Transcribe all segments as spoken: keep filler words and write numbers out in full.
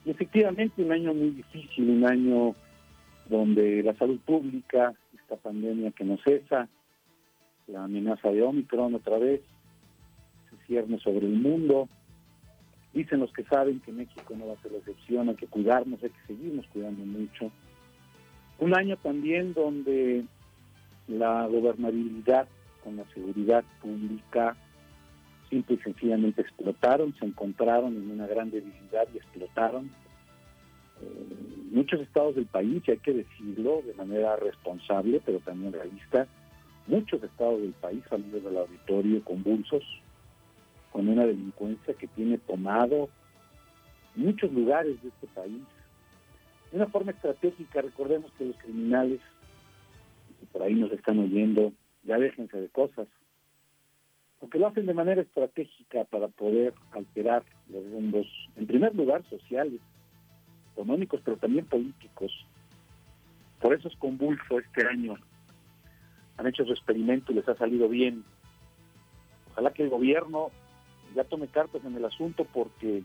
Y efectivamente un año muy difícil, un año donde la salud pública, esta pandemia que no cesa, la amenaza de Omicron otra vez, se cierne sobre el mundo. Dicen los que saben que México no va a ser la excepción, hay que cuidarnos, hay que seguirnos cuidando mucho. Un año también donde la gobernabilidad con la seguridad pública simple y sencillamente explotaron, se encontraron en una gran debilidad y explotaron. Eh, muchos estados del país, y hay que decirlo de manera responsable, pero también realista, muchos estados del país han ido del auditorio convulsos, con una delincuencia que tiene tomado muchos lugares de este país. De una forma estratégica, recordemos que los criminales, que por ahí nos están oyendo, ya déjense de cosas, porque lo hacen de manera estratégica para poder alterar los rumbos, en primer lugar, sociales, económicos, pero también políticos. Por eso es convulso este año. Han hecho su experimento y les ha salido bien. Ojalá que el gobierno ya tome cartas en el asunto, porque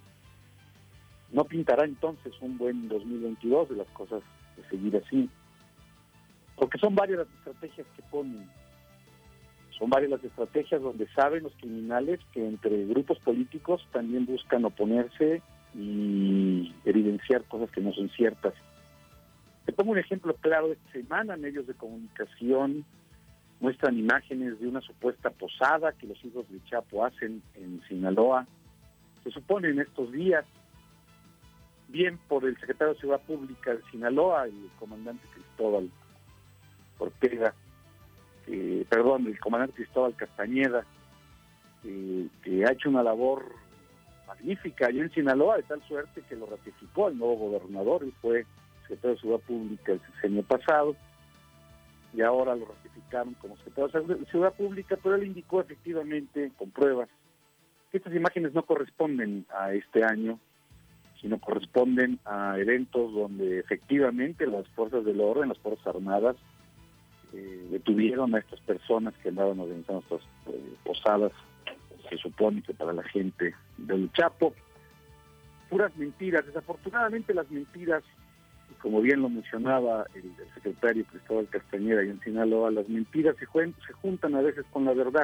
no pintará entonces un buen dos mil veintidós de las cosas de seguir así. Porque son varias las estrategias que ponen. Son varias las estrategias donde saben los criminales que entre grupos políticos también buscan oponerse y evidenciar cosas que no son ciertas. Te pongo un ejemplo claro de esta semana. Medios de comunicación muestran imágenes de una supuesta posada que los hijos de Chapo hacen en Sinaloa. Se supone en estos días, bien por el secretario de Seguridad Pública de Sinaloa, el comandante Cristóbal Ortega, eh, perdón, el comandante Cristóbal Castañeda, eh, que ha hecho una labor magnífica allí en Sinaloa, de tal suerte que lo ratificó el nuevo gobernador. Él fue secretario de Seguridad Pública el sexenio pasado, y ahora lo ratificaron como secretario de Seguridad Pública, pero él indicó efectivamente, con pruebas, que estas imágenes no corresponden a este año, sino corresponden a eventos donde efectivamente las fuerzas del orden, las Fuerzas Armadas, eh, detuvieron a estas personas que andaban organizando estas eh, posadas, se supone que para la gente del Chapo. Puras mentiras. Desafortunadamente las mentiras, como bien lo mencionaba el, el secretario Cristóbal Castañeda y en Sinaloa, las mentiras se, juen, se juntan a veces con la verdad.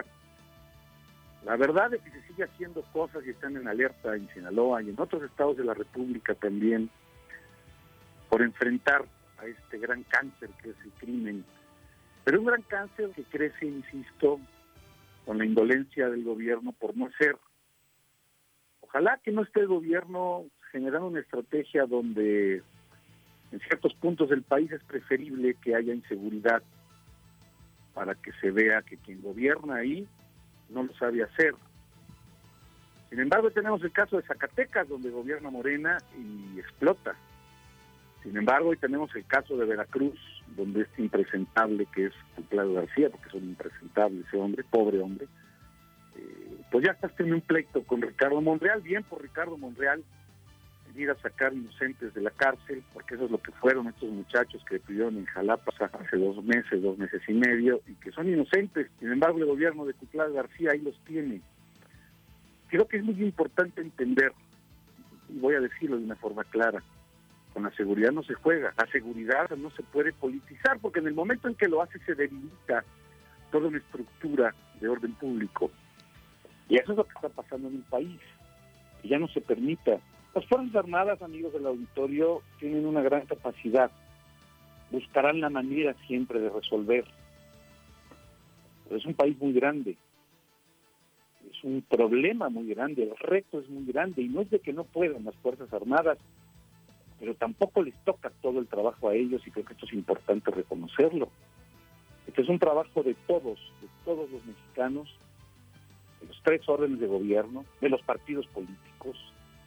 La verdad es que se sigue haciendo cosas y están en alerta en Sinaloa y en otros estados de la República también por enfrentar a este gran cáncer que es el crimen. Pero un gran cáncer que crece, insisto, con la indolencia del gobierno por no ser. Ojalá que no esté el gobierno generando una estrategia donde en ciertos puntos del país es preferible que haya inseguridad para que se vea que quien gobierna ahí no lo sabe hacer. Sin embargo, tenemos el caso de Zacatecas, donde gobierna Morena y explota. Sin embargo, hoy tenemos el caso de Veracruz, donde este impresentable que es Cuitlao García, porque es un impresentable ese hombre, pobre hombre, eh, pues ya está en un pleito con Ricardo Monreal. Bien por Ricardo Monreal, ir a sacar inocentes de la cárcel, porque eso es lo que fueron estos muchachos que detuvieron en Jalapa hace dos meses, dos meses y medio, y que son inocentes. Sin embargo, el gobierno de Cuitlao García ahí los tiene. Creo que es muy importante entender, y voy a decirlo de una forma clara, con la seguridad no se juega, la seguridad no se puede politizar, porque en el momento en que lo hace se debilita toda una estructura de orden público. Y eso es lo que está pasando en el país, que ya no se permita. Las Fuerzas Armadas, amigos del auditorio, tienen una gran capacidad, buscarán la manera siempre de resolver. Pero es un país muy grande, es un problema muy grande, el reto es muy grande, y no es de que no puedan las Fuerzas Armadas, pero tampoco les toca todo el trabajo a ellos, y creo que esto es importante reconocerlo. Este es un trabajo de todos, de todos los mexicanos, de los tres órdenes de gobierno, de los partidos políticos,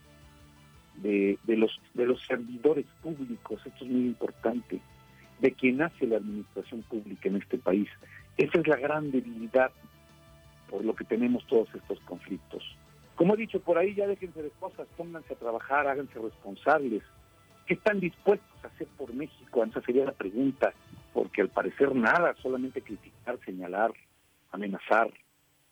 de, de los de los servidores públicos. Esto es muy importante, de quien hace la administración pública en este país. Esa es la gran debilidad por lo que tenemos todos estos conflictos. Como he dicho por ahí, ya déjense de cosas, pónganse a trabajar, háganse responsables. ¿Qué están dispuestos a hacer por México? Esa sería la pregunta, porque al parecer nada, solamente criticar, señalar, amenazar,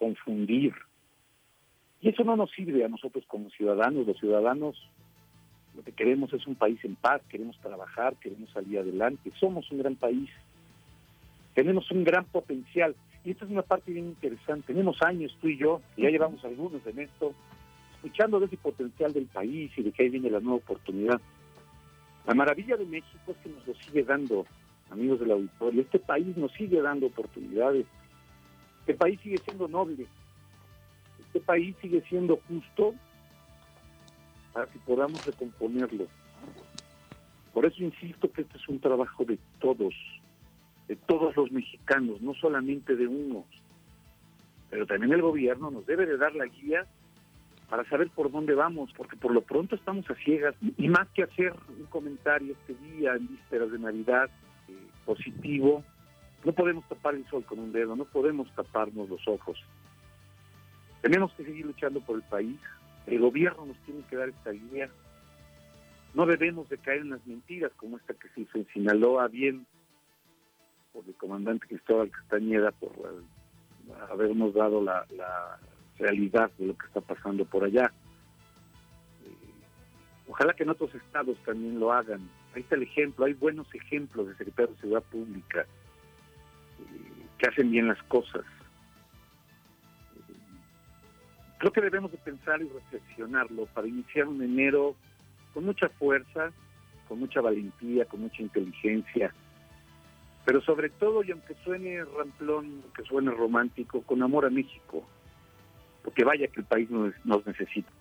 confundir. Y eso no nos sirve a nosotros como ciudadanos. Los ciudadanos Lo que queremos es un país en paz, queremos trabajar, queremos salir adelante. Somos un gran país, tenemos un gran potencial. Y esta es una parte bien interesante. Tenemos años, tú y yo, y ya llevamos algunos en esto, escuchando de ese potencial del país y de que ahí viene la nueva oportunidad. La maravilla de México es que nos lo sigue dando, amigos del auditorio. Este país nos sigue dando oportunidades. Este país sigue siendo noble. Este país sigue siendo justo para que podamos recomponerlo. Por eso insisto que este es un trabajo de todos, de todos los mexicanos, no solamente de unos. Pero también el gobierno nos debe de dar la guía para saber por dónde vamos, porque por lo pronto estamos a ciegas, y más que hacer un comentario este día, en vísperas de Navidad, eh, positivo, no podemos tapar el sol con un dedo, no podemos taparnos los ojos. Tenemos que seguir luchando por el país, el gobierno nos tiene que dar esta guía, no debemos de caer en las mentiras como esta que se hizo en Sinaloa, bien por el comandante Cristóbal Castañeda, por uh, habernos dado la, la realidad de lo que está pasando por allá. Eh, ojalá que en otros estados también lo hagan. Ahí está el ejemplo, hay buenos ejemplos de secretarios de Seguridad Pública eh, que hacen bien las cosas. Eh, creo que debemos de pensar y reflexionarlo para iniciar un enero con mucha fuerza, con mucha valentía, con mucha inteligencia, pero sobre todo, y aunque suene ramplón, aunque suene romántico, con amor a México, porque vaya que el país nos, nos necesita.